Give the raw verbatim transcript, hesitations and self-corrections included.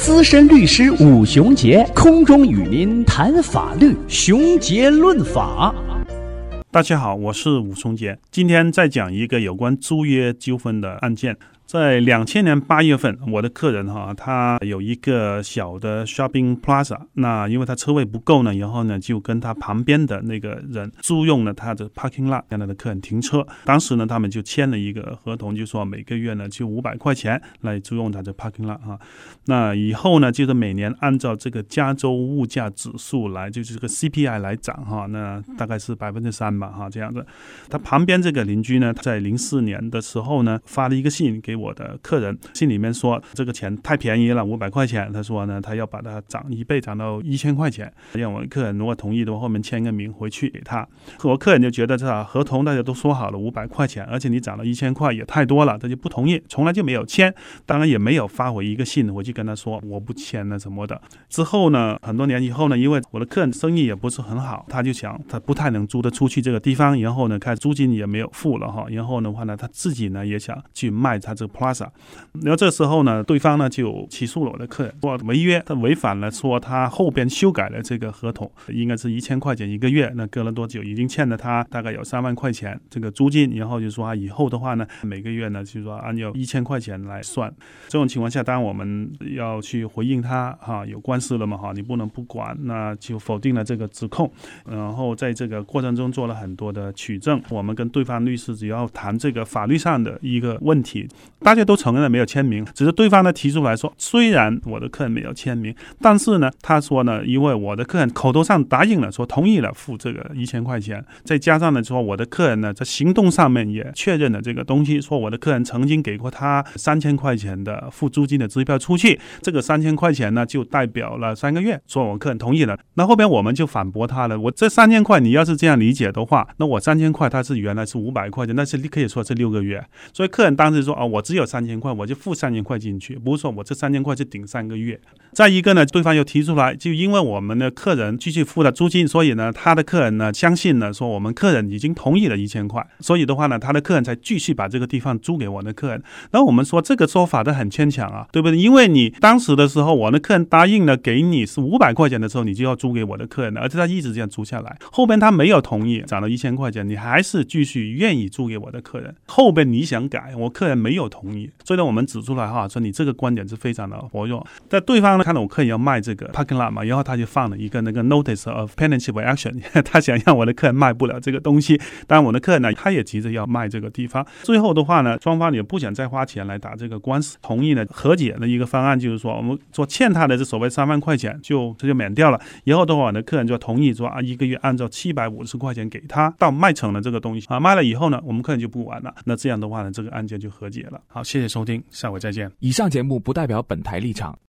资深律师武雄杰空中与您谈法律，雄杰论法。 大家好，我是武雄杰，今天再讲一个有关租约纠纷的案件。在两千年八月份，我的客人哈，他有一个小的 shopping plaza， 那因为他车位不够呢，然后呢就跟他旁边的那个人租用了他的 parking lot， 让他的客人停车。当时呢，他们就签了一个合同，就说每个月呢就五百块钱来租用他的 parking lot 哈。那以后呢，就是每年按照这个加州物价指数来，就是这个 C P I 来涨哈，那大概是百分之三吧哈，这样子。他旁边这个邻居呢，在零四年的时候呢，发了一个信给我的客人，信里面说这个钱太便宜了，五百块钱。他说呢，他要把它涨一倍，涨到一千块钱。让我的客人如果同意的话，后面签个名回去给他。我客人就觉得这合同大家都说好了五百块钱，而且你涨了一千块也太多了，他就不同意，从来就没有签。当然也没有发回一个信回去跟他说我不签了什么的。之后呢，很多年以后呢，因为我的客人生意也不是很好，他就想他不太能租得出去这个地方，然后呢，看租金也没有付了哈，然后的话呢，他自己呢也想去卖他这个 plaza。然后这时候呢，对方呢就起诉了我的客人，说违约，他违反了，说他后边修改了这个合同，应该是一千块钱一个月，那隔了多久，已经欠了他大概有三万块钱这个租金，然后就说他以后的话呢，每个月呢就说按照一千块钱来算。这种情况下，当然我们要去回应他哈，有官司了嘛哈，你不能不管，那就否定了这个指控。然后在这个过程中做了很多的取证，我们跟对方律师只要谈这个法律上的一个问题，大家都承认了没有签名，只是对方呢提出来说，虽然我的客人没有签名，但是呢，他说呢，因为我的客人口头上答应了，说同意了付这个一千块钱，再加上呢说我的客人呢在行动上面也确认了这个东西，说我的客人曾经给过他三千块钱的付租金的支票出去，这个三千块钱呢就代表了三个月，说我客人同意了。那后边我们就反驳他了，我这三千块你要是这样理解的话，那我三千块它是原来是五百块钱，那是可以说是六个月，所以客人当时说啊、哦，我只有三千块，我就付三千块进去，不是说我这三千块是顶三个月。再一个呢，对方又提出来，就因为我们的客人继续付了租金，所以呢，他的客人呢相信呢，说我们客人已经同意了一千块，所以的话呢，他的客人才继续把这个地方租给我的客人。然后我们说这个说法都很牵强啊，对不对？因为你当时的时候，我的客人答应了给你是五百块钱的时候，你就要租给我的客人了，而且他一直这样租下来。后边他没有同意，涨了一千块钱，你还是继续愿意租给我的客人。后边你想改，我客人没有同意，所以呢，我们指出来哈，说你这个观点是非常的活跃。但对方呢，看到我客人要卖这个 parking lot 嘛，然后他就放了一个那个 notice of penalty of action， 他想让我的客人卖不了这个东西。当然我的客人呢，他也急着要卖这个地方。最后的话呢，双方也不想再花钱来打这个官司，同意呢和解的一个方案，就是说我们说欠他的这所谓三万块钱就这就免掉了。以后的话，我的客人就同意说啊，一个月按照七百五十块钱给他，到卖成了这个东西啊，卖了以后呢，我们客人就不玩了。那这样的话呢，这个案件就和解了。好，谢谢收听，下回再见。 以上节目不代表本台立场，